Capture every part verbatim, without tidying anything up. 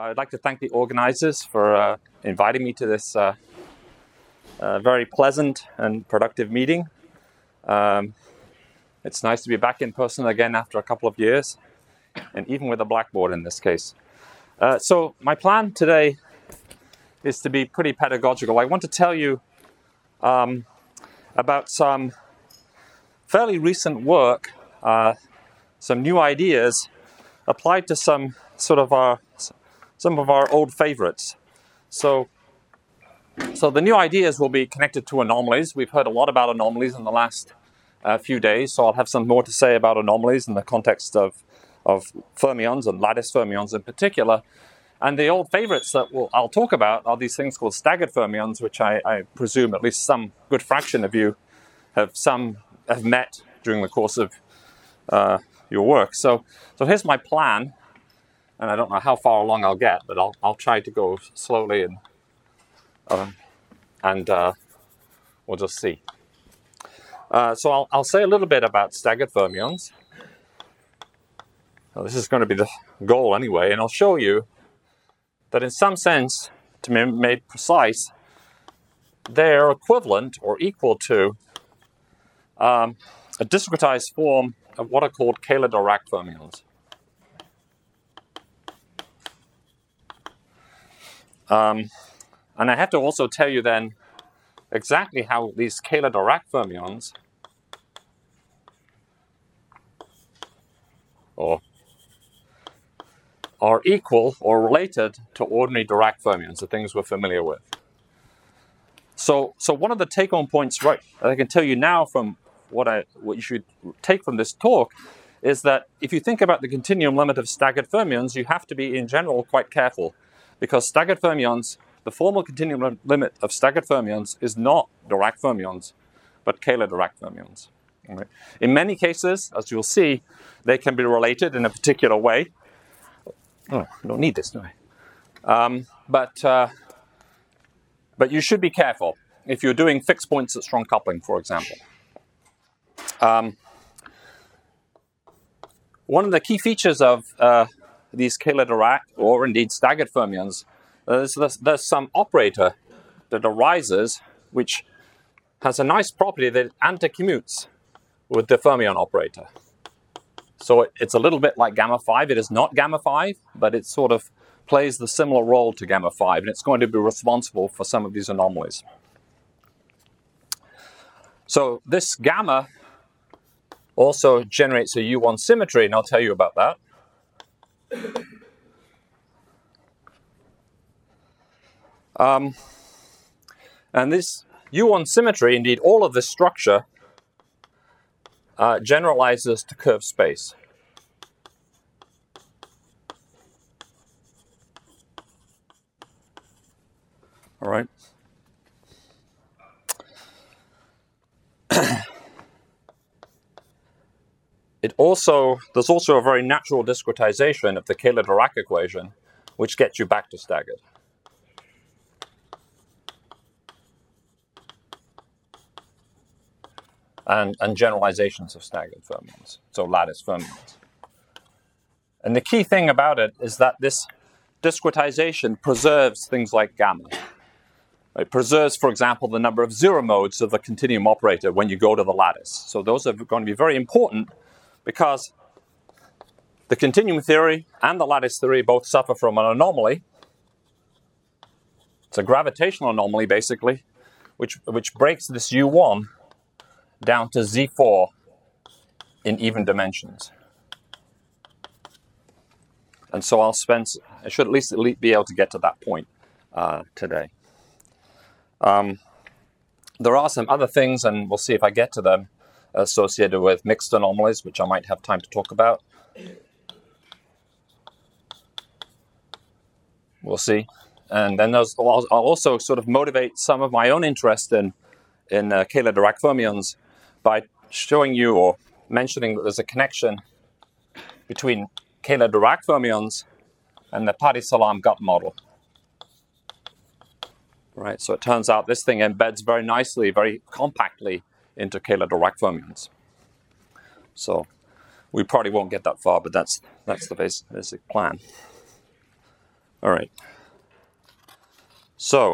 I'd like to thank the organizers for uh, inviting me to this uh, uh, very pleasant and productive meeting. Um, it's nice to be back in person again after a couple of years, and even with a blackboard in this case. Uh, so my plan today is to be pretty pedagogical. I want to tell you um, about some fairly recent work, uh, some new ideas applied to some sort of our some of our old favorites. So, so the new ideas will be connected to anomalies. We've heard a lot about anomalies in the last uh, few days, so I'll have some more to say about anomalies in the context of of fermions and lattice fermions in particular. And the old favorites that we'll, I'll talk about are these things called staggered fermions, which I, I presume at least some good fraction of you have some have met during the course of uh, your work. So, so here's my plan, and I don't know how far along I'll get, but I'll I'll try to go slowly and uh, and uh, we'll just see. Uh, so I'll I'll say a little bit about staggered fermions. Well, this is going to be the goal anyway, and I'll show you that in some sense, to be made precise, they're equivalent or equal to um, a discretized form of what are called Kähler-Dirac fermions. Um, and I have to also tell you then exactly how these Kähler-Dirac fermions, or are equal or related to ordinary Dirac fermions, the things we're familiar with. So, so one of the take-home points, right, I can tell you now from what I what you should take from this talk is that if you think about the continuum limit of staggered fermions, you have to be in general quite careful, because staggered fermions, the formal continuum limit of staggered fermions is not Dirac fermions, but Kähler-Dirac fermions. Right? In many cases, as you'll see, they can be related in a particular way. Oh, I don't need this, do I? Um, but, uh, but you should be careful if you're doing fixed points at strong coupling, for example. Um, one of the key features of uh, these Kähler-Dirac, or indeed staggered fermions, is there's, there's some operator that arises which has a nice property that it anticommutes with the fermion operator. So it, it's a little bit like gamma five. It is not gamma five, but it sort of plays the similar role to gamma five, and it's going to be responsible for some of these anomalies. So this gamma also generates a U one symmetry, and I'll tell you about that. Um, and this U one symmetry, indeed all of this structure, Uh, generalizes to curved space. All right. It also, there's also a very natural discretization of the Kähler-Dirac equation, which gets you back to staggered. And, and generalizations of staggered fermions, so lattice fermions. And the key thing about it is that this discretization preserves things like gamma. It preserves, for example, the number of zero modes of the continuum operator when you go to the lattice. So those are going to be very important because the continuum theory and the lattice theory both suffer from an anomaly. It's a gravitational anomaly, basically, which, which breaks this U one down to Z four in even dimensions. And so I'll spend, I should at least be able to get to that point uh, today. Um, there are some other things, and we'll see if I get to them, associated with mixed anomalies, which I might have time to talk about. We'll see. And then those, I'll also sort of motivate some of my own interest in, in uh, Kähler-Dirac fermions by showing you or mentioning that there's a connection between Kähler-Dirac fermions and the Pati-Salam-Gut model. Right, so it turns out this thing embeds very nicely, very compactly into Kähler-Dirac fermions. So we probably won't get that far, but that's that's the basic, basic plan. All right. So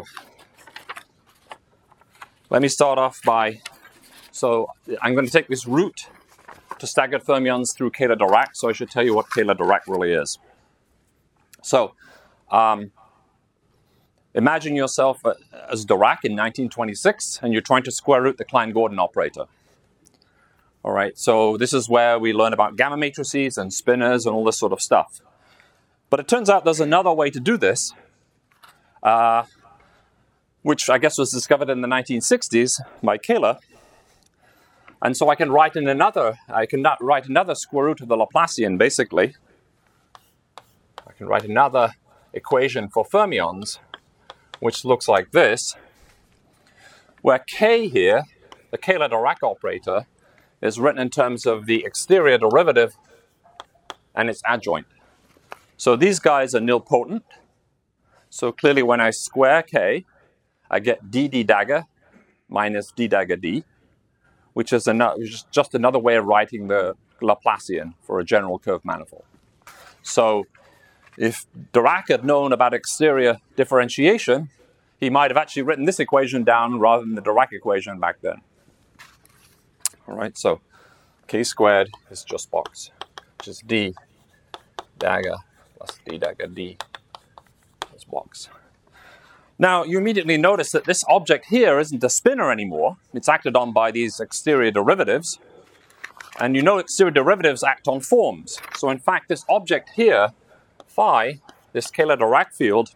let me start off by, so I'm going to take this route to staggered fermions through Caylor-Dirac, so I should tell you what Caylor-Dirac really is. So um, imagine yourself as Dirac in nineteen twenty-six, and you're trying to square root the Klein-Gordon operator. All right, so this is where we learn about gamma matrices and spinors and all this sort of stuff. But it turns out there's another way to do this, uh, which I guess was discovered in the nineteen sixties by Caylor. And so I can write in another, I can not write another square root of the Laplacian, basically. I can write another equation for fermions, which looks like this, where K here, the Caylor-Dirac operator, is written in terms of the exterior derivative and its adjoint. So these guys are nilpotent. So clearly when I square K, I get d d dagger minus d dagger d, which is another, just another way of writing the Laplacian for a general curve manifold. So if Dirac had known about exterior differentiation, he might have actually written this equation down rather than the Dirac equation back then. All right, so K squared is just box, which is d dagger plus d dagger d is box. Now, you immediately notice that this object here isn't a spinor anymore. It's acted on by these exterior derivatives. And you know exterior derivatives act on forms. So in fact, this object here, phi, this Caylor-Dirac field,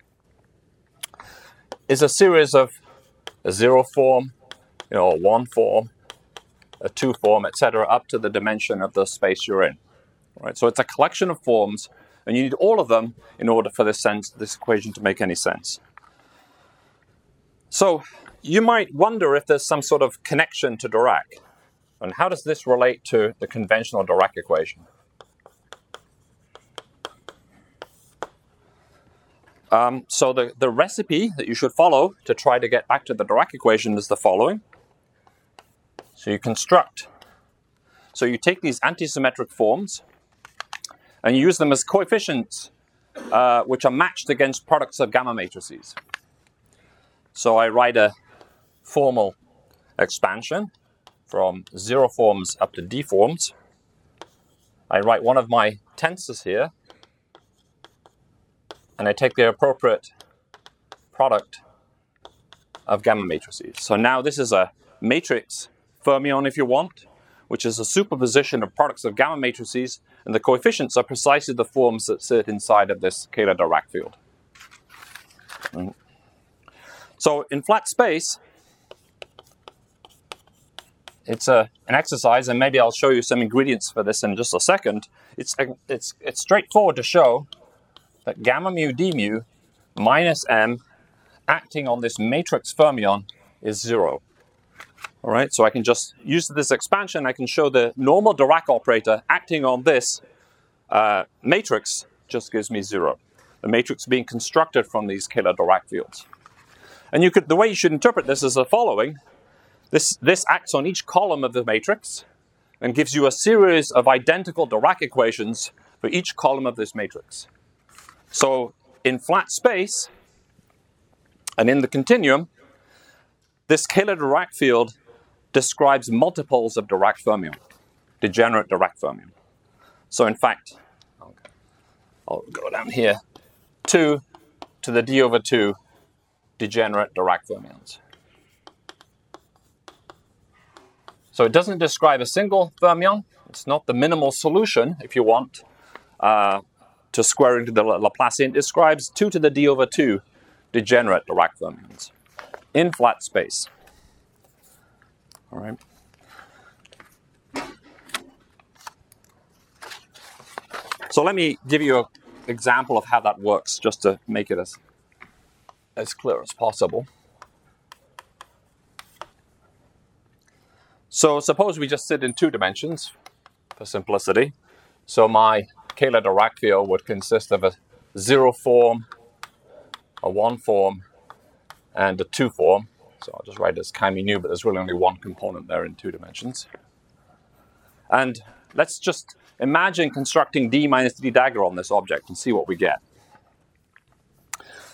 is a series of a zero form, you know, a one form, a two form, et cetera, up to the dimension of the space you're in. All right, so it's a collection of forms, and you need all of them in order for this sense, this equation to make any sense. So you might wonder if there's some sort of connection to Dirac. And how does this relate to the conventional Dirac equation? Um, so the, the recipe that you should follow to try to get back to the Dirac equation is the following. So you construct, so you take these antisymmetric forms and you use them as coefficients uh, which are matched against products of gamma matrices. So I write a formal expansion from zero forms up to d forms. I write one of my tensors here, and I take the appropriate product of gamma matrices. So now this is a matrix fermion, if you want, which is a superposition of products of gamma matrices, and the coefficients are precisely the forms that sit inside of this Caylor-Dirac field. Mm. So in flat space, it's a, an exercise, and maybe I'll show you some ingredients for this in just a second. It's, it's, it's straightforward to show that gamma mu d mu minus m acting on this matrix fermion is zero. All right, so I can just use this expansion. I can show the normal Dirac operator acting on this uh, matrix just gives me zero. The matrix being constructed from these Caylor-Dirac fields. And you could, the way you should interpret this is the following. This, this acts on each column of the matrix and gives you a series of identical Dirac equations for each column of this matrix. So in flat space and in the continuum, this Caylor-Dirac field describes multiples of Dirac fermion, degenerate Dirac fermion. So in fact, okay, I'll go down here, two to the d over two degenerate Dirac fermions. So it doesn't describe a single fermion. It's not the minimal solution, if you want, uh, to square into the Laplacian. It describes two to the d over two degenerate Dirac fermions in flat space. All right. So let me give you an example of how that works, just to make it as, as clear as possible. So suppose we just sit in two dimensions for simplicity. So my Caylor-Dirac field would consist of a zero form, a one form, and a two form. So I'll just write it as chi mu, but there's really only one component there in two dimensions. And let's just imagine constructing d minus d dagger on this object and see what we get.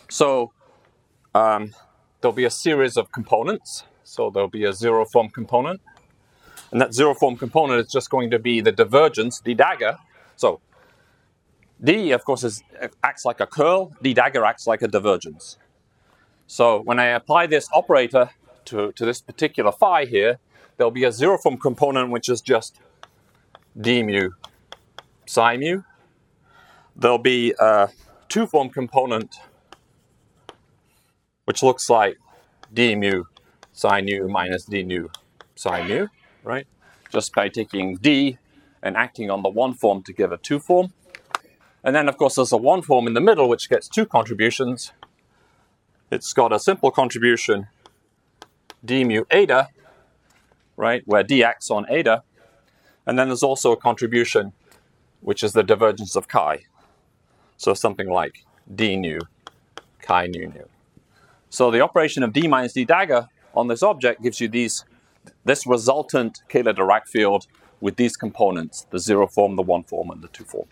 So um, there'll be a series of components. So there'll be a zero form component. And that zero form component is just going to be the divergence, d dagger. So d, of course, is, acts like a curl. D dagger acts like a divergence. So when I apply this operator to, to this particular phi here, there'll be a zero form component which is just d mu psi mu. There'll be a two form component which looks like d mu psi nu minus d nu psi mu, right? Just by taking d and acting on the one form to give a two form. And then, of course, there's a one form in the middle which gets two contributions. It's got a simple contribution d mu eta, right, where d acts on eta. And then there's also a contribution which is the divergence of chi. So something like d nu chi nu nu. So the operation of d minus d dagger on this object gives you these, this resultant Kähler-Dirac field with these components, the zero form, the one form, and the two form.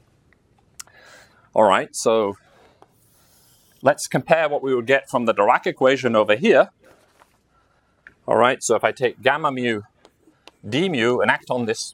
All right, so let's compare what we would get from the Dirac equation over here. All right, so if I take gamma mu d mu and act on this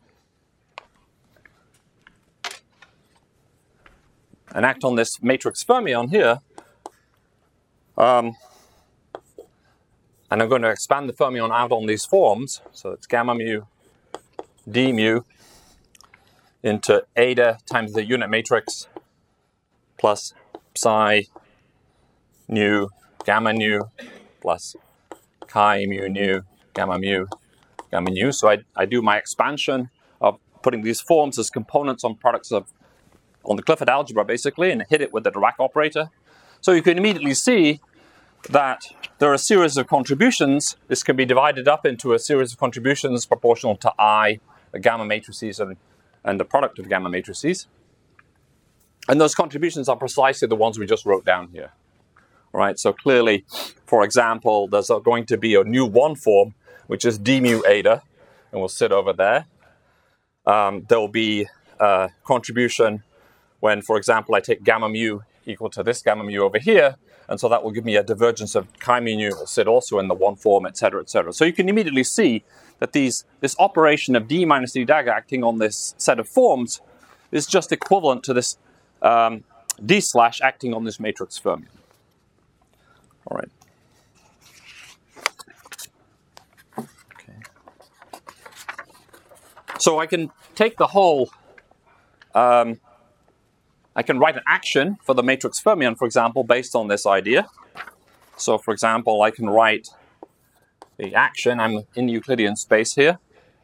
and act on this matrix fermion here, um, and I'm going to expand the fermion out on these forms. So it's gamma mu d mu into eta times the unit matrix plus psi nu gamma nu plus chi mu nu gamma mu gamma nu. So I, I do my expansion of putting these forms as components on products of on the Clifford algebra basically, and hit it with the Dirac operator. So you can immediately see that there are a series of contributions. This can be divided up into a series of contributions proportional to I, the gamma matrices, and, and the product of gamma matrices. And those contributions are precisely the ones we just wrote down here. All right, so clearly, for example, there's going to be a new one form, which is d mu eta, and we'll sit over there. Um, there will be a contribution when, for example, I take gamma mu equal to this gamma mu over here, and so that will give me a divergence of chi mu nu, will sit also in the one form, et cetera, et cetera. So you can immediately see that these this operation of d minus d dagger acting on this set of forms is just equivalent to this um, d slash acting on this matrix fermion. All right. Okay. So I can take the whole. Um, I can write an action for the matrix fermion, for example, based on this idea. So, for example, I can write the action. I'm in Euclidean space here.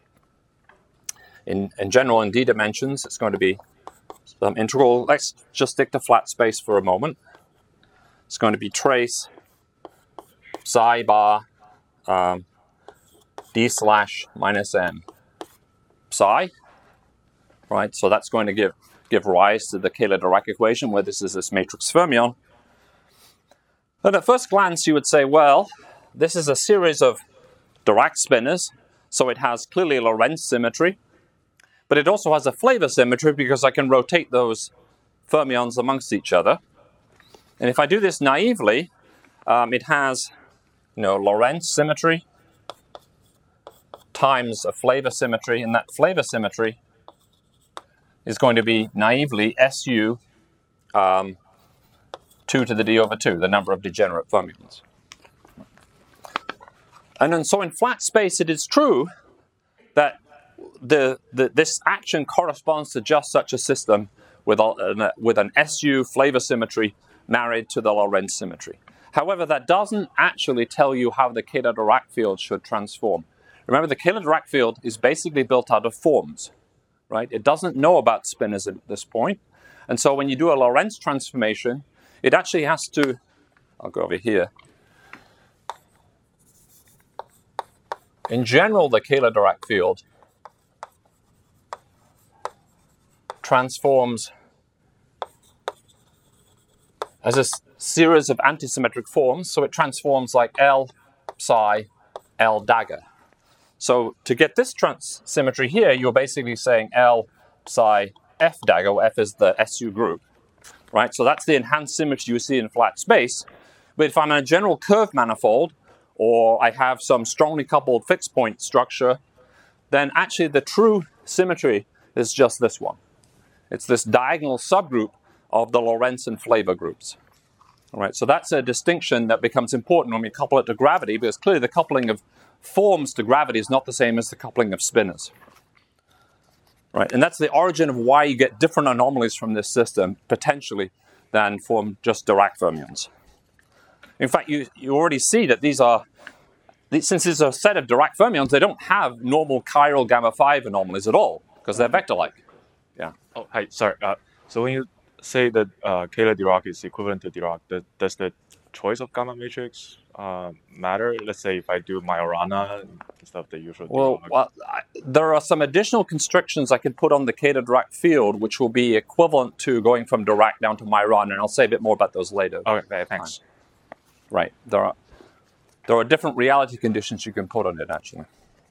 In, in general, in d dimensions, it's going to be some integral. Let's just stick to flat space for a moment. It's going to be trace psi bar um, d slash minus m psi. Right, so that's going to give give rise to the Kähler-Dirac equation, where this is this matrix fermion. And at first glance, you would say, well, this is a series of Dirac spinors, so it has clearly Lorentz symmetry, but it also has a flavor symmetry because I can rotate those fermions amongst each other. And if I do this naively, um, it has, you know, Lorentz symmetry times a flavor symmetry, and that flavor symmetry is going to be naively S U um, two to the d over two, the number of degenerate fermions. And then so in flat space, it is true that the, the this action corresponds to just such a system with, a, with an S U flavor symmetry married to the Lorentz symmetry. However, that doesn't actually tell you how the Kähler-Dirac field should transform. Remember, the Kähler-Dirac field is basically built out of forms. Right? It doesn't know about spinors at this point. And so when you do a Lorentz transformation, it actually has to, I'll go over here. In general, the Kähler-Dirac field transforms as a s- series of antisymmetric forms. So it transforms like L psi L dagger. So to get this trans symmetry here, you're basically saying L psi F dagger, where F is the S U group. right? So that's the enhanced symmetry you see in flat space. But if I'm in a general curve manifold, or I have some strongly coupled fixed point structure, then actually the true symmetry is just this one. It's this diagonal subgroup of the Lorentz and flavor groups. All right, so that's a distinction that becomes important when we couple it to gravity, because clearly the coupling of forms to gravity is not the same as the coupling of spinors. Right, and that's the origin of why you get different anomalies from this system, potentially, than from just Dirac fermions. In fact, you, you already see that these are, since it's a set of Dirac fermions, they don't have normal chiral gamma five anomalies at all, because they're vector-like. Yeah. Oh, hi, sorry. Uh, so when you say that uh, Kähler-Dirac is equivalent to Dirac, does, does the choice of gamma matrix uh, matter? Let's say if I do Majorana instead of the usual Well, Dirac. well I, there are some additional constrictions I could put on the Kähler-Dirac field, which will be equivalent to going from Dirac down to Majorana, and I'll say a bit more about those later. Okay, thanks. Right. There are there are different reality conditions you can put on it, actually.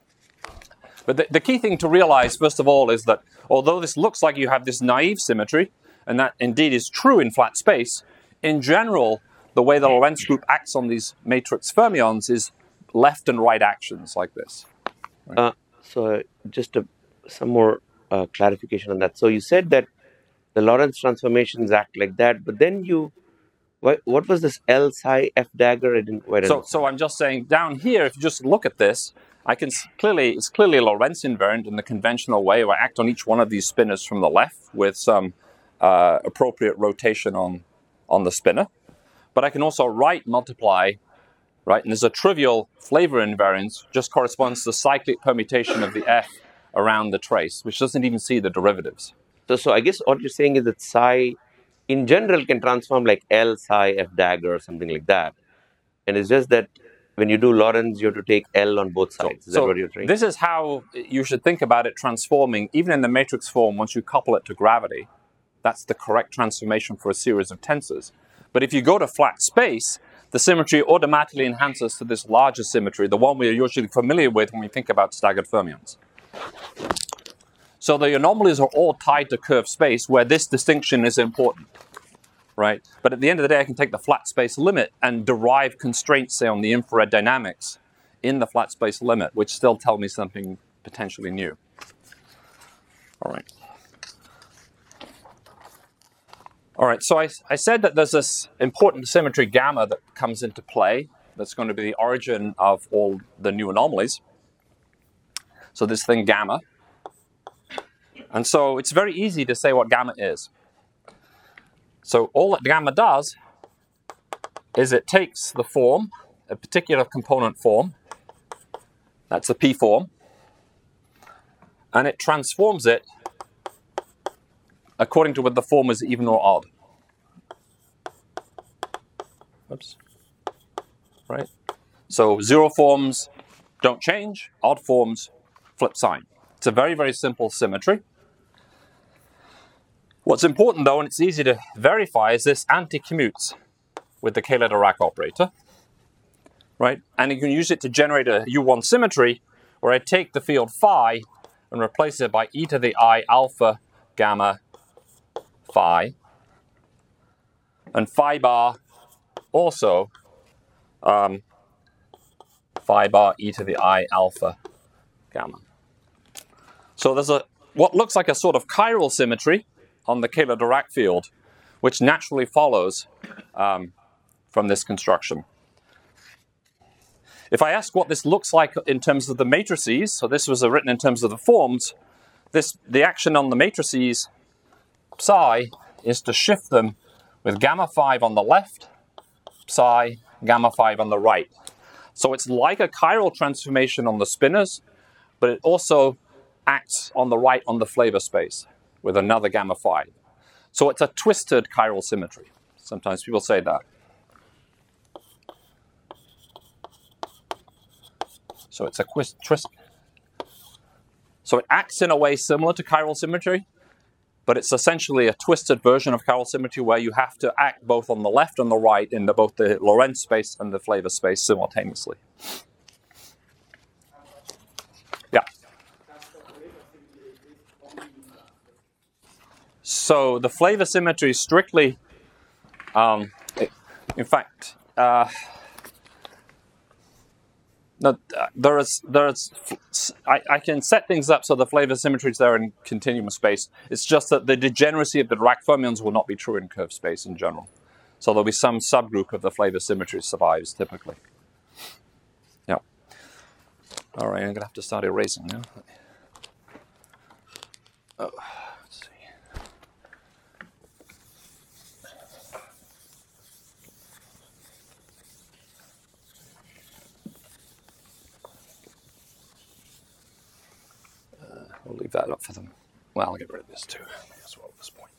But the, the key thing to realize, first of all, is that although this looks like you have this naive symmetry, and that indeed is true in flat space, in general, the way the Lorentz group acts on these matrix fermions is left and right actions like this. Right? Uh, so just a, some more uh, clarification on that. So you said that the Lorentz transformations act like that, but then you, what, what was this L psi F dagger? I didn't quite so, understand. so I'm just saying down here, if you just look at this, I can clearly, it's clearly a Lorentz invariant in the conventional way where I act on each one of these spinors from the left with some uh, appropriate rotation on, on the spinor. But I can also right multiply, right? And there's a trivial flavor invariance, just corresponds to the cyclic permutation of the F around the trace, which doesn't even see the derivatives. So, so I guess what you're saying is that psi, in general, can transform like L psi F dagger or something like that. And it's just that when you do Lorentz, you have to take L on both sides. So, is that so what you're saying? This is how you should think about it transforming, even in the matrix form, once you couple it to gravity. That's the correct transformation for a series of tensors. But if you go to flat space, the symmetry automatically enhances to this larger symmetry, the one we're usually familiar with when we think about staggered fermions. So the anomalies are all tied to curved space, where this distinction is important, right? But at the end of the day, I can take the flat space limit and derive constraints, say, on the infrared dynamics in the flat space limit, which still tell me something potentially new. All right. All right, so I, I said that there's this important symmetry gamma that comes into play that's going to be the origin of all the new anomalies. So this thing gamma. And so it's very easy to say what gamma is. So all that gamma does is it takes the form, a particular component form, that's a P form, and it transforms it according to whether the form is even or odd. Oops. Right? So zero forms don't change, odd forms flip sign. It's a very, very simple symmetry. What's important though, and it's easy to verify, is this anti-commutes with the Kähler-Dirac operator. Right? And you can use it to generate a U one symmetry where I take the field phi and replace it by e to the I alpha gamma phi, and phi bar also um, phi bar e to the I alpha gamma. So there's a what looks like a sort of chiral symmetry on the Kähler-Dirac field, which naturally follows um, from this construction. If I ask what this looks like in terms of the matrices, so this was written in terms of the forms, this the action on the matrices psi is to shift them with gamma five on the left, psi, gamma five on the right. So it's like a chiral transformation on the spinors, but it also acts on the right on the flavor space with another gamma five. So it's a twisted chiral symmetry. Sometimes people say that. So it's a twist. So it acts in a way similar to chiral symmetry, but it's essentially a twisted version of chiral symmetry where you have to act both on the left and the right in the, both the Lorentz space and the flavor space simultaneously. Yeah. so the flavor symmetry is strictly, um, in fact, uh, no, there is, there is, I, I can set things up so the flavor symmetry is there in continuum space. It's just that the degeneracy of the Dirac fermions will not be true in curved space in general. So there'll be some subgroup of the flavor symmetry survives typically. Yeah. All right, I'm going to have to start erasing now. Oh, let's see. We'll leave that up for them. Well, I'll get rid of this too as well at this point.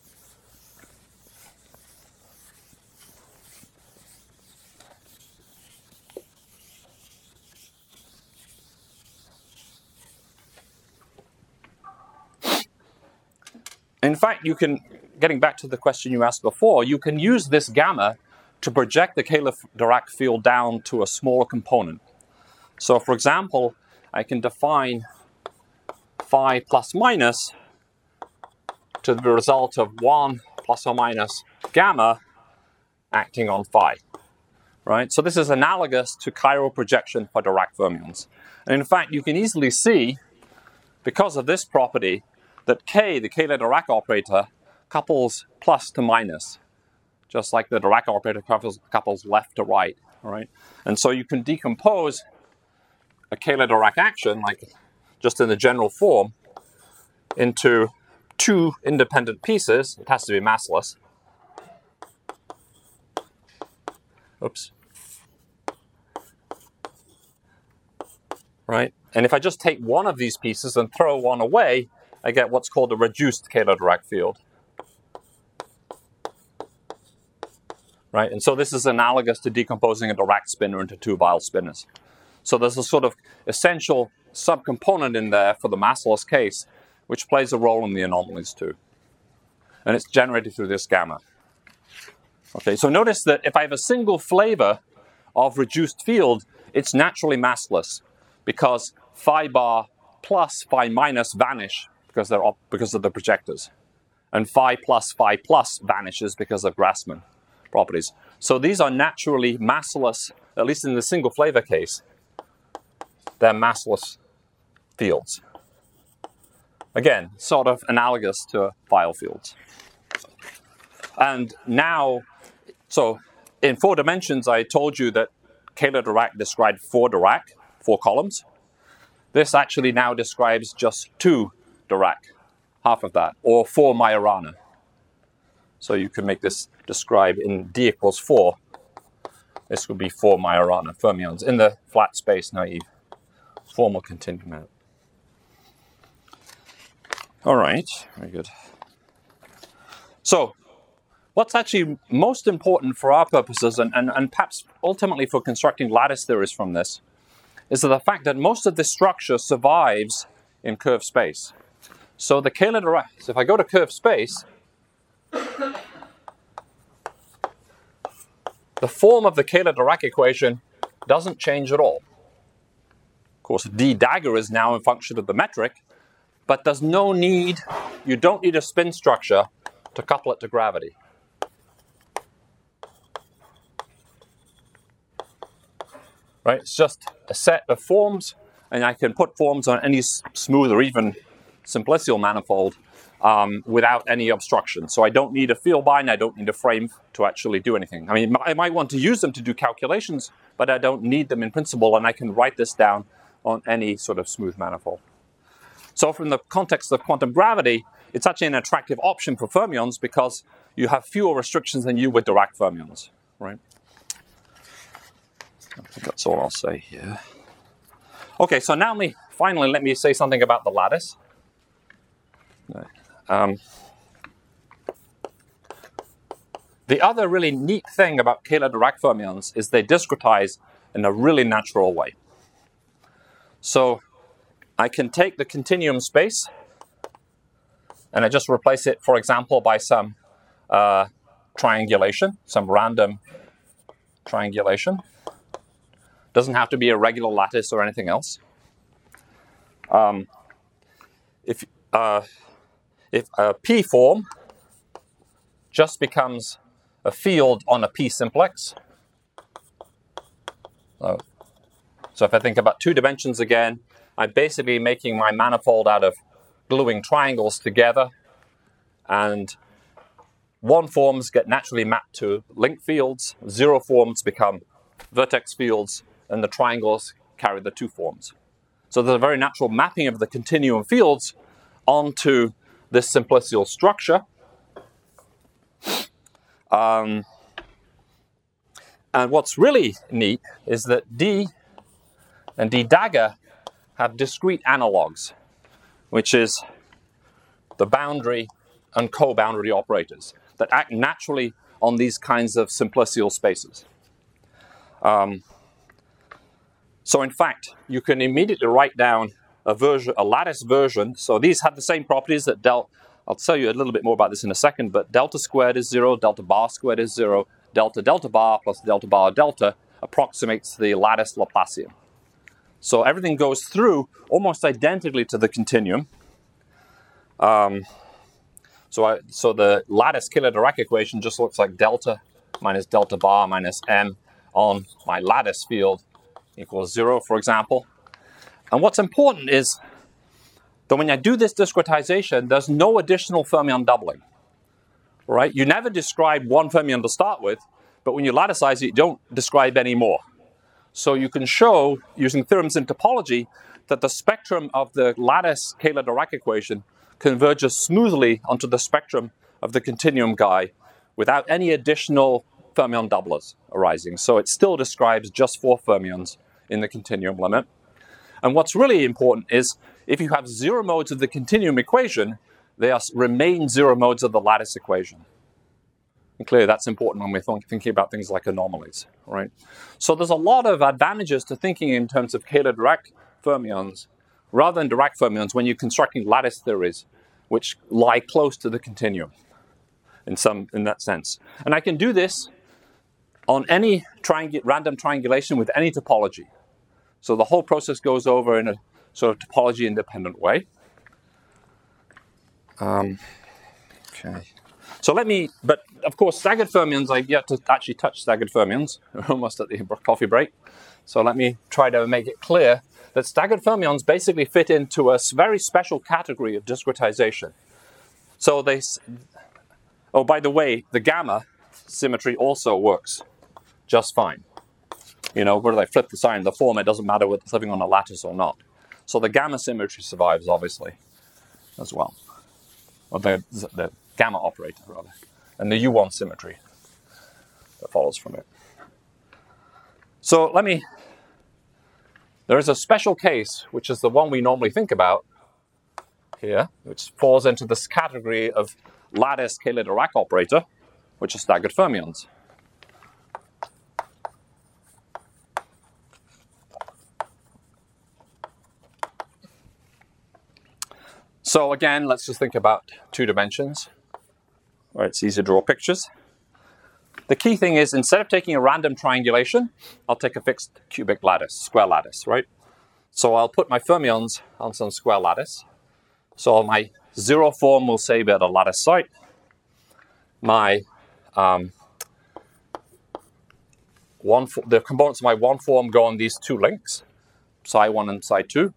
In fact, you can, getting back to the question you asked before, you can use this gamma to project the Kähler-Dirac field down to a smaller component. So for example, I can define phi plus minus to the result of one plus or minus gamma acting on phi, right? So this is analogous to chiral projection for Dirac fermions. And in fact, you can easily see, because of this property, that K, the Kähler-Dirac operator, couples plus to minus, just like the Dirac operator couples, couples left to right, all right? And so you can decompose a Kähler-Dirac action, like just in the general form, into two independent pieces. It has to be massless. Oops. Right? And if I just take one of these pieces and throw one away, I get what's called a reduced Kähler-Dirac field. Right? And so this is analogous to decomposing a Dirac spinor into two Weyl spinors. So there's a sort of essential subcomponent in there for the massless case, which plays a role in the anomalies too. And it's generated through this gamma. Okay, so notice that if I have a single flavor of reduced field, it's naturally massless because phi bar plus phi minus vanish because they're op- because of the projectors. And phi plus phi plus vanishes because of Grassmann properties. So these are naturally massless, at least in the single flavor case, they're massless fields. Again, sort of analogous to Weyl fields. And now, so in four dimensions, I told you that Kähler-Dirac described four Dirac, four columns. This actually now describes just two Dirac, half of that, or four Majorana. So you can make this describe in D equals four. This would be four Majorana fermions in the flat space naive formal continuum. All right, very good. So what's actually most important for our purposes, and, and, and perhaps ultimately for constructing lattice theories from this, is that the fact that most of this structure survives in curved space. So the Kähler-Dirac, so if I go to curved space, the form of the Kähler-Dirac equation doesn't change at all. Of course, d dagger is now a function of the metric, but there's no need, you don't need a spin structure to couple it to gravity. Right? It's just a set of forms, and I can put forms on any smooth or even simplicial manifold um, without any obstruction. So I don't need a field bind, I don't need a frame to actually do anything. I mean, I might want to use them to do calculations, but I don't need them in principle, and I can write this down on any sort of smooth manifold. So from the context of quantum gravity, it's actually an attractive option for fermions because you have fewer restrictions than you with Dirac fermions, right? I think that's all I'll say here. Okay, so now me, finally let me say something about the lattice. Um, the other really neat thing about Kähler-Dirac fermions is they discretize in a really natural way. So I can take the continuum space and I just replace it, for example, by some uh, triangulation, some random triangulation. Doesn't have to be a regular lattice or anything else. Um, if uh, if a P form just becomes a field on a P simplex. So, so if I think about two dimensions again, I'm basically making my manifold out of gluing triangles together, and one forms get naturally mapped to link fields, zero forms become vertex fields, and the triangles carry the two forms. So there's a very natural mapping of the continuum fields onto this simplicial structure. Um, and what's really neat is that D and D dagger have discrete analogs, which is the boundary and co-boundary operators that act naturally on these kinds of simplicial spaces. Um, so in fact, you can immediately write down a version, a lattice version. So these have the same properties that del. I'll tell you a little bit more about this in a second, but delta squared is zero, delta bar squared is zero, delta delta bar plus delta bar delta approximates the lattice Laplacian. So everything goes through almost identically to the continuum. Um, so, I, so the lattice Caylor-Dirac equation just looks like delta minus delta bar minus m on my lattice field equals zero, for example. And what's important is that when I do this discretization, there's no additional fermion doubling, right? You never describe one fermion to start with, but when you laticize it, you don't describe any more. So you can show, using theorems in topology, that the spectrum of the lattice Caylor-Dirac equation converges smoothly onto the spectrum of the continuum guy without any additional fermion doublers arising. So it still describes just four fermions in the continuum limit. And what's really important is if you have zero modes of the continuum equation, they are, remain zero modes of the lattice equation. And clearly that's important when we're th- thinking about things like anomalies, right? So there's a lot of advantages to thinking in terms of Caylor-Dirac fermions rather than Dirac fermions when you're constructing lattice theories which lie close to the continuum in some in that sense. And I can do this on any triangu- random triangulation with any topology. So the whole process goes over in a sort of topology independent way. Um, okay. So let me, but of course, staggered fermions, I've yet to actually touch staggered fermions. We're almost at the coffee break. So let me try to make it clear that staggered fermions basically fit into a very special category of discretization. So they, oh, by the way, the gamma symmetry also works just fine. You know, whether they flip the sign of the form, it doesn't matter whether it's living on a lattice or not. So the gamma symmetry survives, obviously, as well. Or the, the gamma operator, rather. And the U one symmetry that follows from it. So let me, there is a special case, which is the one we normally think about here, which falls into this category of lattice Caylor-Dirac operator, which is staggered fermions. So again, let's just think about two dimensions, where it's easy to draw pictures. The key thing is, instead of taking a random triangulation, I'll take a fixed cubic lattice, square lattice, right? So I'll put my fermions on some square lattice. So my zero form will say be at a lattice site. My um, one, the components of my one form go on these two links, psi one and psi two.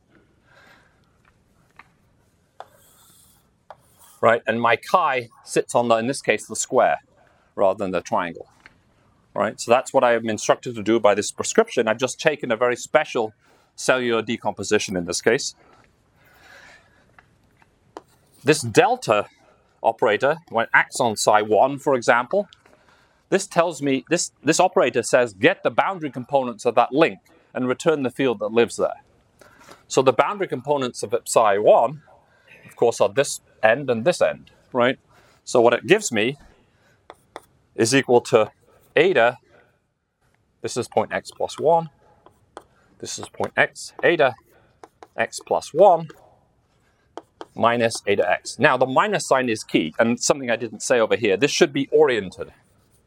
Right, and my chi sits on, the, in this case, the square rather than the triangle. Right, so that's what I am instructed to do by this prescription. I've just taken a very special cellular decomposition in this case. This delta operator, when it acts on psi one, for example, this tells me, this, this operator says, get the boundary components of that link and return the field that lives there. So the boundary components of psi one, of course, are this end and this end, right? So what it gives me is equal to eta, this is point x plus one, this is point x, eta x plus one, minus eta x. Now the minus sign is key, and something I didn't say over here, this should be oriented.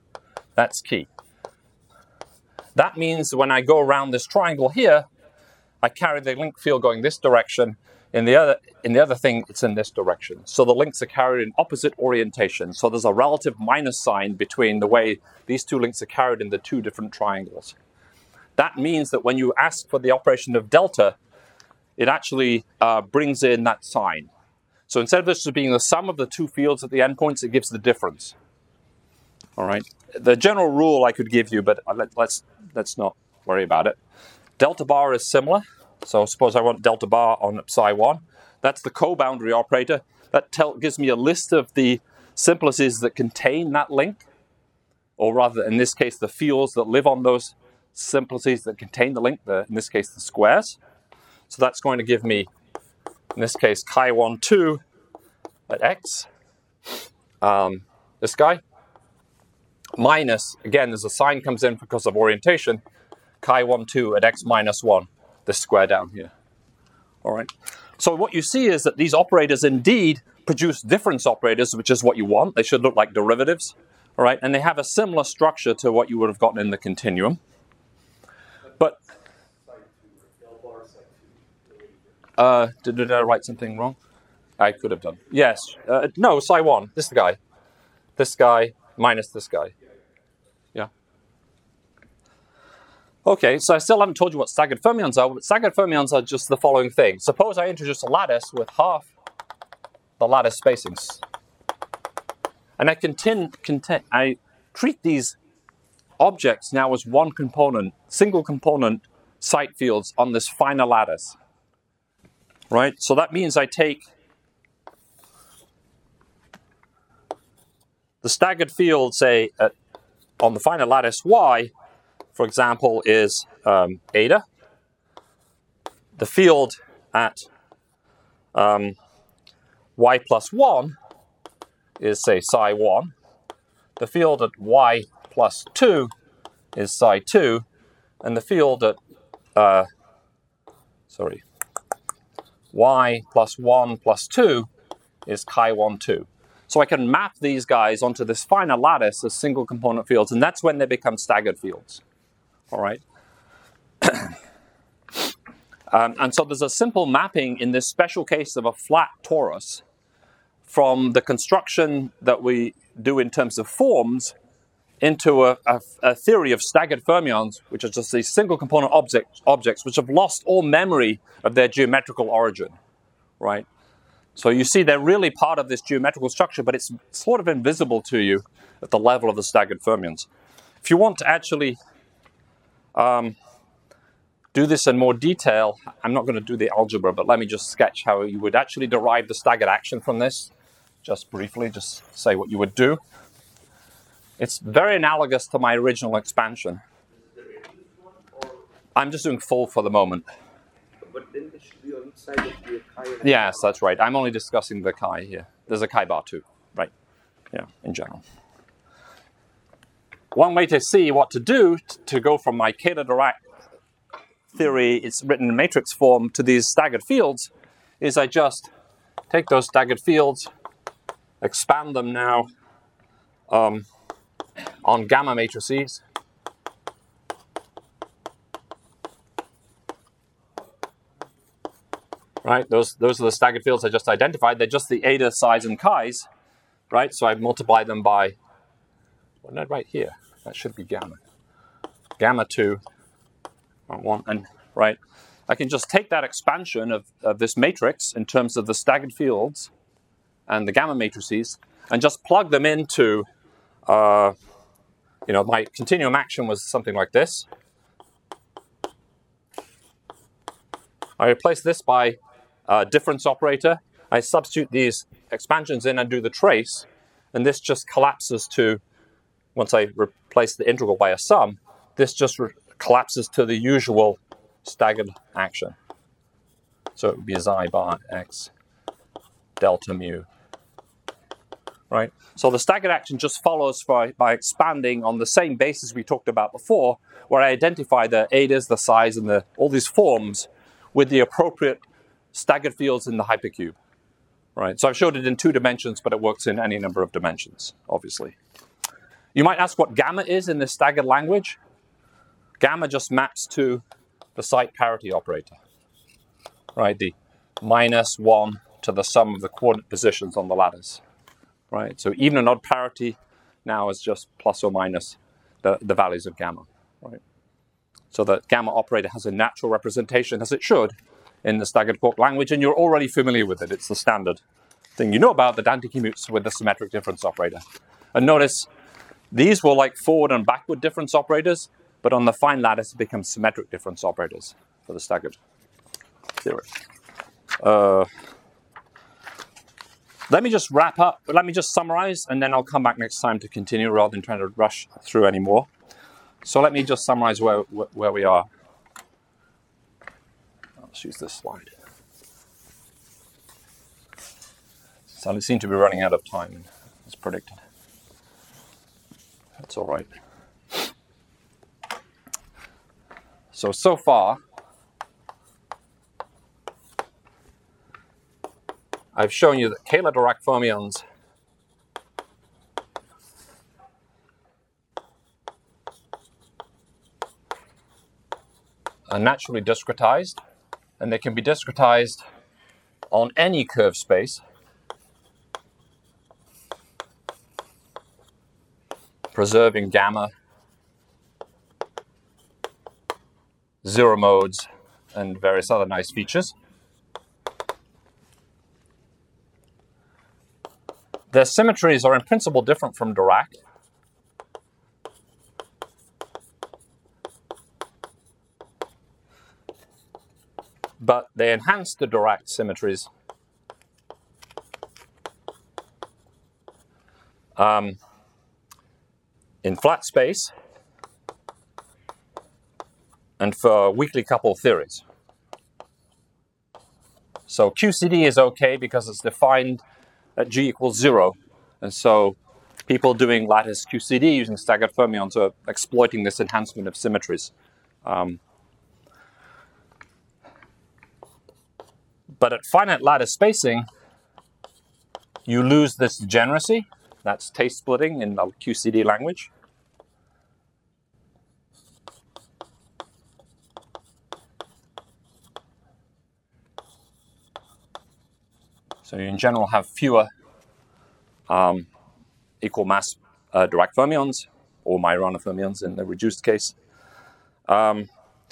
That's key. That means when I go around this triangle here, I carry the link field going this direction. In the other, in the other thing, it's in this direction. So the links are carried in opposite orientation. So there's a relative minus sign between the way these two links are carried in the two different triangles. That means that when you ask for the operation of delta, it actually uh, brings in that sign. So instead of this being the sum of the two fields at the endpoints, it gives the difference. All right. The general rule I could give you, but let, let's let's not worry about it. Delta bar is similar. So suppose I want delta bar on psi one. That's the co-boundary operator. That tell, gives me a list of the simplices that contain that link, or rather, in this case, the fields that live on those simplices that contain the link, the, in this case, the squares. So that's going to give me, in this case, chi one two at x, um, this guy, minus, again, as a sign comes in because of orientation, chi one two at x minus one, this square down here. All right. So what you see is that these operators indeed produce difference operators, which is what you want. They should look like derivatives. All right. And they have a similar structure to what you would have gotten in the continuum. But uh, did, did I write something wrong? I could have done. Yes. Uh, no, psi one. This guy. This guy minus this guy. Yeah. Okay, so I still haven't told you what staggered fermions are, but staggered fermions are just the following thing. Suppose I introduce a lattice with half the lattice spacings. And I, contin, contin, I treat these objects now as one component, single component site fields on this finer lattice. Right? So that means I take the staggered field, say, at, on the finer lattice y, for example, is um, eta. The field at um, y plus one is, say, psi one. The field at y plus two is psi two. And the field at, uh, sorry, y plus one plus two is chi one two. So I can map these guys onto this finer lattice as single component fields, and that's when they become staggered fields. All right. um, and so there's a simple mapping in this special case of a flat torus from the construction that we do in terms of forms into a, a, a theory of staggered fermions, which are just these single component object, objects which have lost all memory of their geometrical origin. Right. So you see they're really part of this geometrical structure, but it's sort of invisible to you at the level of the staggered fermions. If you want to actually Um, do this in more detail, I'm not going to do the algebra, but let me just sketch how you would actually derive the staggered action from this. Just briefly, just say what you would do. It's very analogous to my original expansion. I'm just doing full for the moment. But then there should be on each side of the chi. Yes, that's right. I'm only discussing the chi here. There's a chi bar too, right? Yeah, in general. One way to see what to do t- to go from my Caylor-Dirac theory, it's written in matrix form, to these staggered fields, is I just take those staggered fields, expand them now um, on gamma matrices. Right, those those are the staggered fields I just identified. They're just the eta, psis, and chi's, right? So I multiply them by, what did I write here? That should be gamma. Gamma two, one, and right. I can just take that expansion of, of this matrix in terms of the staggered fields and the gamma matrices and just plug them into, uh, you know, my continuum action was something like this. I replace this by a difference operator. I substitute these expansions in and do the trace, and this just collapses to, once I replace the integral by a sum, this just re- collapses to the usual staggered action. So it would be xi bar x delta mu. Right? So the staggered action just follows by, by expanding on the same basis we talked about before, where I identify the etas, the psis, and the, all these forms with the appropriate staggered fields in the hypercube. Right? So I've showed it in two dimensions, but it works in any number of dimensions, obviously. You might ask what gamma is in this staggered language. Gamma just maps to the site parity operator. right? The minus one to the sum of the coordinate positions on the lattice, right? So even an odd parity now is just plus or minus the, the values of gamma, right? So the gamma operator has a natural representation, as it should, in the staggered quark language, and you're already familiar with it. It's the standard thing you know about that anti-commutes with the symmetric difference operator. And notice, these were like forward and backward difference operators, but on the fine lattice, it becomes symmetric difference operators for the staggered theory. Uh, let me just wrap up, let me just summarize, and then I'll come back next time to continue rather than trying to rush through any more. So let me just summarize where, where we are. Let's use this slide. So I seem to be running out of time, as predicted. That's all right. So, so far, I've shown you that Kähler-Dirac fermions are naturally discretized, and they can be discretized on any curved space, preserving gamma, zero modes, and various other nice features. Their symmetries are in principle different from Dirac. But they enhance the Dirac symmetries. Um, in flat space and for weakly coupled theories. So Q C D is okay because it's defined at G equals zero. And so people doing lattice Q C D using staggered fermions are exploiting this enhancement of symmetries. Um, but at finite lattice spacing, you lose this degeneracy. That's taste splitting in the Q C D language. So you in general have fewer um, equal mass uh, Dirac fermions, or Majorana fermions in the reduced case. Um,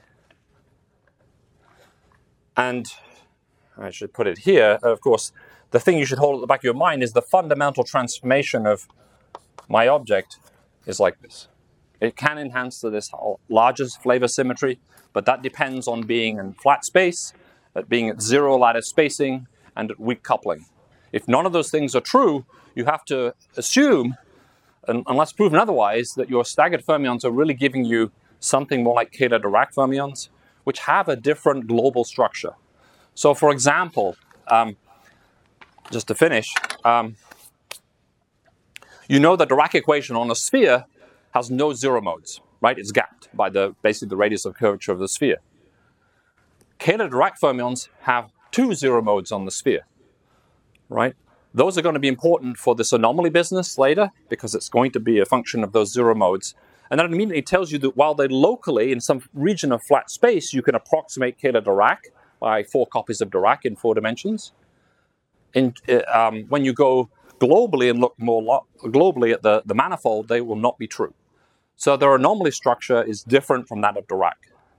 and I should put it here, of course, the thing you should hold at the back of your mind is the fundamental transformation of my object is like this. It can enhance to this largest flavor symmetry, but that depends on being in flat space, at being at zero lattice spacing, and at weak coupling. If none of those things are true, you have to assume, unless proven otherwise, that your staggered fermions are really giving you something more like Kähler-Dirac fermions, which have a different global structure. So for example, um, just to finish, um, you know the Dirac equation on a sphere has no zero modes, right? It's gapped by the basically the radius of curvature of the sphere. Kähler-Dirac fermions have two zero modes on the sphere, right? Those are going to be important for this anomaly business later because it's going to be a function of those zero modes. And that immediately tells you that while they locally, in some region of flat space, you can approximate Kähler-Dirac by four copies of Dirac in four dimensions. In, um, when you go globally and look more lo- globally at the, the manifold, they will not be true. So their anomaly structure is different from that of Dirac.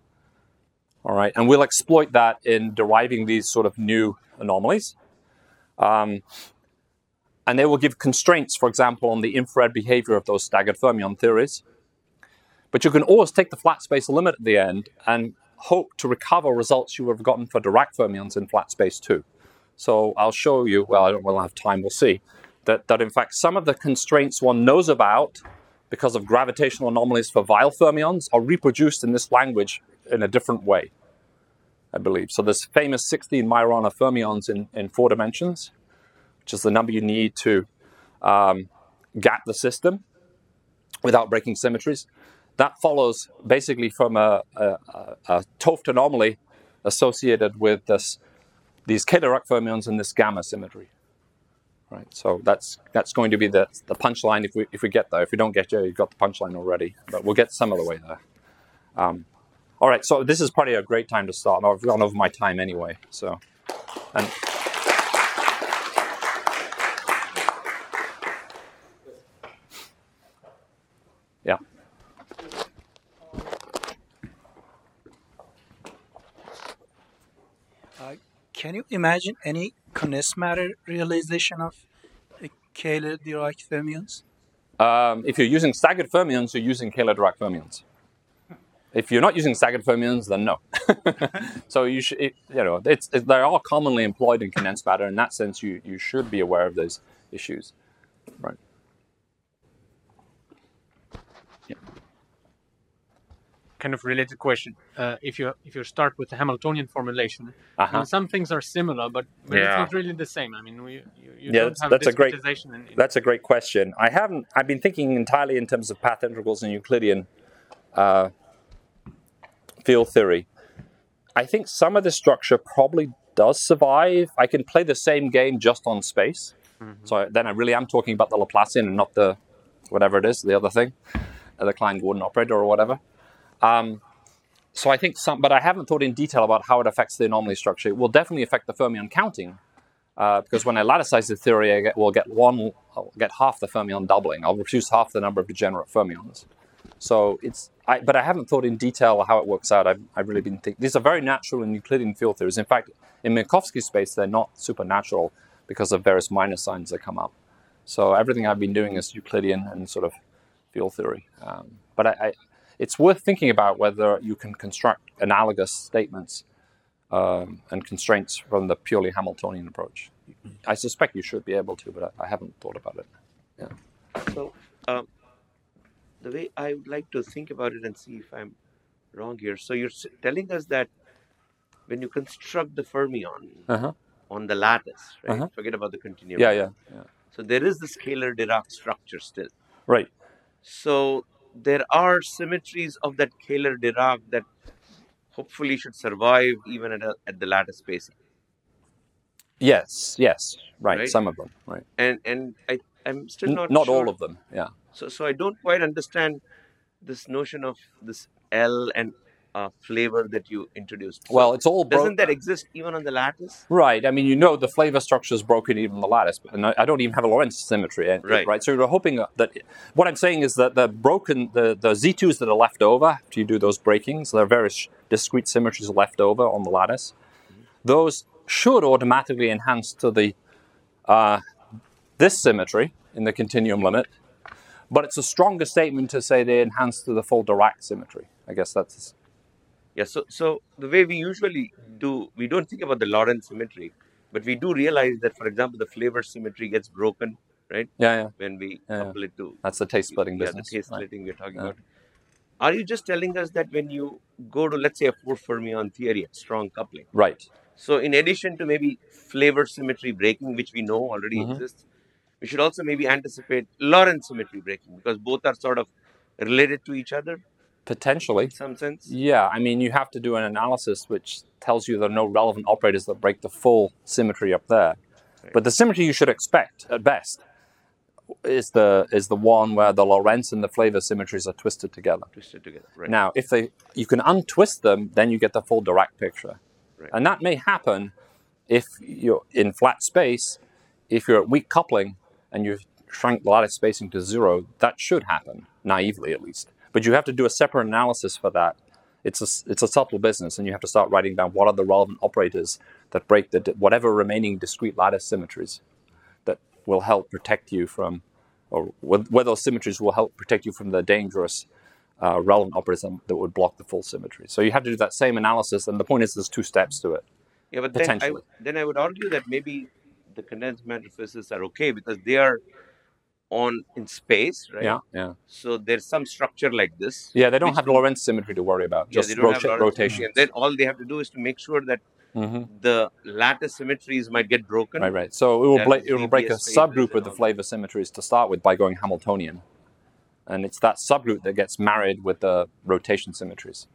All right, and we'll exploit that in deriving these sort of new anomalies. Um, and they will give constraints, for example, on the infrared behavior of those staggered fermion theories. But you can always take the flat space limit at the end and hope to recover results you would have gotten for Dirac fermions in flat space too. So I'll show you, well, I don't really have time, we'll see, that, that in fact some of the constraints one knows about because of gravitational anomalies for Weyl fermions are reproduced in this language in a different way, I believe. So there's famous sixteen Majorana fermions in, in four dimensions, which is the number you need to um, gap the system without breaking symmetries. That follows basically from a, a, a, a t 't anomaly associated with this, these Kähler-Dirac fermions and this gamma symmetry. Right, so that's that's going to be the, the punchline if we if we get there. If we don't get there, you've got the punchline already. But we'll get some of the way there. Um, All right, so this is probably a great time to start. I've gone over my time anyway, so. And yeah. Uh, can you imagine any condensed matter realization of uh, Kähler-Dirac fermions? Um, if you're using staggered fermions, you're using Kähler-Dirac fermions. If you're not using staggered fermions, then no. So you should, it, you know, it's it, they are commonly employed in condensed matter. In that sense, you you should be aware of those issues, right? Yeah. Kind of related question. Uh, if you if you start with the Hamiltonian formulation, Uh-huh. I mean, some things are similar, but, but it's Yeah. not really the same. I mean, we, you, you Yeah, don't that's, have that's a great discretization in, in that's a great question. I haven't. I've been thinking entirely in terms of path integrals and Euclidean uh, field theory. I think some of the structure probably does survive. I can play the same game just on space. Mm-hmm. So I, then I really am talking about the Laplacian and not the whatever it is, the other thing, the Klein-Gordon operator or whatever. Um, so I think some, but I haven't thought in detail about how it affects the anomaly structure. It will definitely affect the fermion counting, uh, because when I laticize the theory, I get, will get one, I'll get half the fermion doubling. I'll reduce half the number of degenerate fermions. So it's, I, but I haven't thought in detail how it works out. I've, I've really been thinking, these are very natural in Euclidean field theories. In fact, in Minkowski space, they're not supernatural because of various minus signs that come up. So everything I've been doing is Euclidean and sort of field theory. Um, but I, I, it's worth thinking about whether you can construct analogous statements um, and constraints from the purely Hamiltonian approach. I suspect you should be able to, but I, I haven't thought about it. Yeah. So, um, the way I would like to think about it and see if I'm wrong here. So you're telling us that when you construct the fermion Uh-huh. on the lattice, right? Uh-huh. Forget about the continuum. Yeah, yeah, yeah. So there is the Kähler-Dirac structure still. Right. So there are symmetries of that Kähler-Dirac that hopefully should survive even at, a, at the lattice spacing. Yes, yes, right, Right? some of them, right. And and I, I'm still N- not not sure. all of them, yeah. So so I don't quite understand this notion of this L and uh, flavor that you introduced. So Well, it's all doesn't broken. that exist even on the lattice? Right, I mean, you know the flavor structure is broken even in the lattice, and I, I don't even have a Lorentz symmetry, eh, Right. right? So you're hoping that, what I'm saying is that the broken, the, the Z twos that are left over, after you do those breakings, there are various discrete symmetries left over on the lattice. Those should automatically enhance to the uh, this symmetry in the continuum limit, but it's a stronger statement to say they enhance to the full Dirac symmetry. I guess that's... Yeah. So so the way we usually do, we don't think about the Lorentz symmetry, but we do realize that, for example, the flavor symmetry gets broken, right? Yeah, yeah. When we Yeah, couple it to That's the taste splitting yeah, business. the taste right. splitting we're talking Yeah. about. Are you just telling us that when you go to, let's say, a four fermion theory, strong coupling, Right. so in addition to maybe flavor symmetry breaking, which we know already Mhm. exists, we should also maybe anticipate Lorentz symmetry breaking because both are sort of related to each other Potentially. in some sense. Yeah, I mean, you have to do an analysis which tells you there are no relevant operators that break the full symmetry up there. Right. But the symmetry you should expect, at best, is the is the one where the Lorentz and the flavor symmetries are twisted together. Twisted together, right? Now, if they you can untwist them, then you get the full Dirac picture. Right. And that may happen if you're in flat space, if you're at weak coupling and you've shrunk the lattice spacing to zero, that should happen, naively at least. But you have to do a separate analysis for that. It's a, it's a subtle business, and you have to start writing down what are the relevant operators that break the whatever remaining discrete lattice symmetries that will help protect you from, or where those symmetries will help protect you from the dangerous uh, relevant operators that would block the full symmetry. So you have to do that same analysis, and the point is there's two steps to it. Yeah, but then I, Potentially. then I would argue that maybe the condensed matter physicists are okay because they are on in space, right? Yeah, yeah. So there's some structure like this. Yeah, they don't which have will- Lorentz symmetry to worry about, Yeah, just they don't have rota- Lorentz rotation. symmetry. And then all they have to do is to make sure that hmm the lattice symmetries might get broken. Right, right. So it will, There bla- will it will be break a spaces subgroup and of the all that. flavor symmetries to start with by going Hamiltonian. And it's that subgroup that gets married with the rotation symmetries.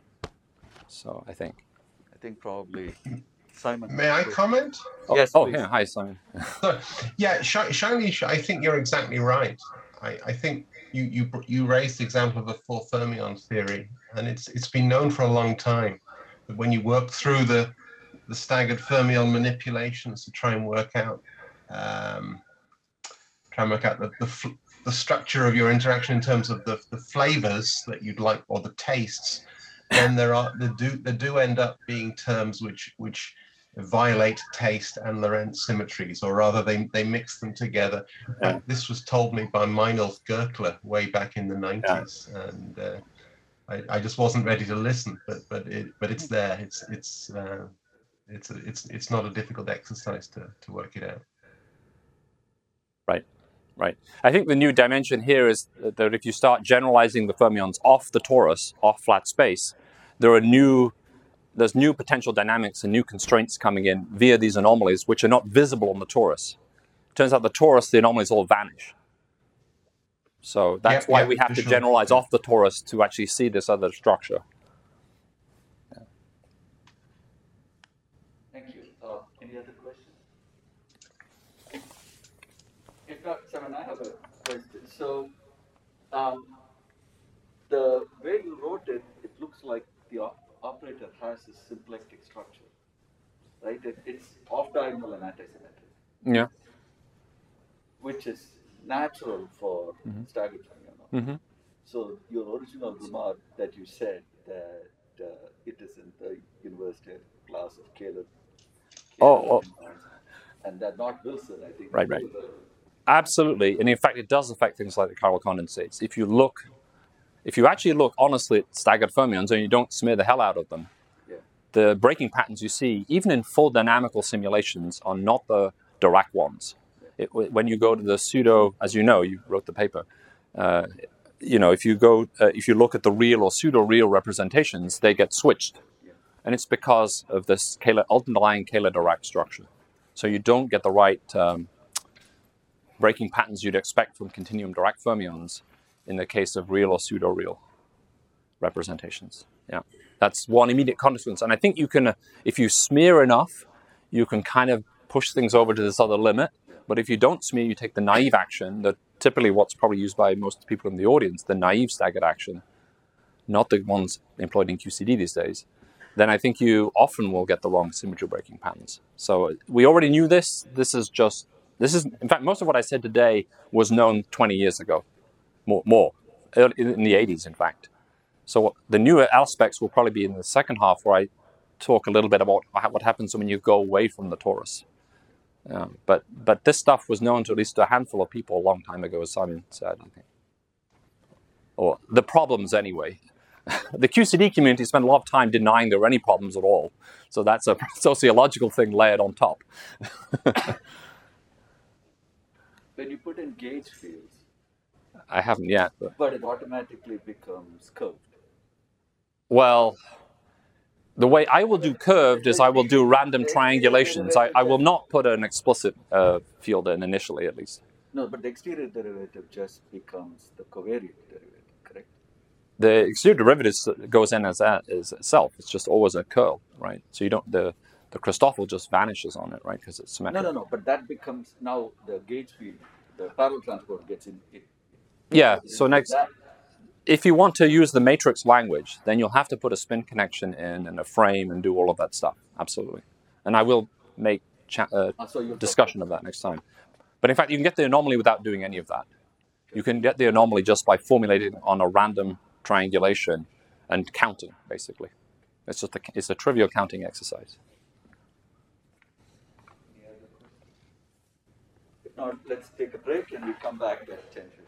So I think. I think probably Simon. May I comment? Oh, Yes, oh please. yeah. Hi, Simon. So, yeah, Sh- Shailesh, I think you're exactly right. I, I think you you you raised the example of the four fermions theory, and it's it's been known for a long time that when you work through the the staggered fermion manipulations to try and work out um, try and work out the, the the structure of your interaction in terms of the the flavors that you'd like or the tastes, then there are there do there do end up being terms which which violate taste and Lorentz symmetries, or rather they they mix them together. Yeah. This was told me by Meinolf Gertler way back in the nineties, yeah. and uh, I, I just wasn't ready to listen. But but it but it's there. It's it's uh, it's a, it's it's not a difficult exercise to to work it out. Right, right. I think the new dimension here is that if you start generalizing the fermions off the torus, off flat space, there are new there's new potential dynamics and new constraints coming in via these anomalies, which are not visible on the torus. Turns out the torus, the anomalies all vanish. So that's yeah, why yeah, we have to sure. generalize yeah. off the torus to actually see this other structure. Yeah. Thank you. Uh, any other questions? If not, Simon, I have a question. So, um, the way you wrote it, it looks like the op operator has a symplectic structure, right? It, it's off-diagonal and antisymmetric. Yeah. Which is natural for mm-hmm. staggered fermion. Mm-hmm. So your original remark that you said that uh, it is in the university class of Kähler. Oh, oh. And that not Wilson, I think. Right, right. Absolutely. And in fact, it does affect things like the chiral condensates. If you look, if you actually look honestly at staggered fermions and you don't smear the hell out of them, yeah. the breaking patterns you see, even in full dynamical simulations, are not the Dirac ones. It, when you go to the pseudo, as you know, you wrote the paper, uh, you know, if you go, uh, if you look at the real or pseudo-real representations, they get switched. Yeah. And it's because of this Kähler, underlying Kähler-Dirac structure. So you don't get the right um, breaking patterns you'd expect from continuum Dirac fermions in the case of real or pseudo-real representations. Yeah, that's one immediate consequence. And I think you can, uh, if you smear enough, you can kind of push things over to this other limit. But if you don't smear, you take the naive action, that typically what's probably used by most people in the audience, the naive staggered action, not the ones employed in Q C D these days, then I think you often will get the wrong symmetry breaking patterns. So we already knew this. This is just, this is, in fact, most of what I said today was known twenty years ago, more, more in the eighties, in fact. So the newer aspects will probably be in the second half, where I talk a little bit about what happens when you go away from the torus. Yeah, but but this stuff was known to at least a handful of people a long time ago, as Simon said, I think. Or the problems anyway. The Q C D community spent a lot of time denying there were any problems at all. So that's a sociological thing layered on top. When you put in gauge fields, I haven't yet. But, but it automatically becomes curved. Well, the way I will do curved is I will do random triangulations. I, I will not put an explicit uh, field in initially, at least. No, but the exterior derivative just becomes the covariant derivative, correct? The exterior derivative goes in as that is itself. It's just always a curl, right? So you don't the the Christoffel just vanishes on it, right? Because it's symmetric. No, no, no. But that becomes now the gauge field. The parallel transport gets in. It, yeah. So next. That, if you want to use the matrix language, then you'll have to put a spin connection in and a frame and do all of that stuff. Absolutely. And I will make cha uh, so discussion of that next time. But in fact, you can get the anomaly without doing any of that. You can get the anomaly just by formulating on a random triangulation and counting, basically. It's just a, it's a trivial counting exercise. If not, let's take a break and we come back at ten.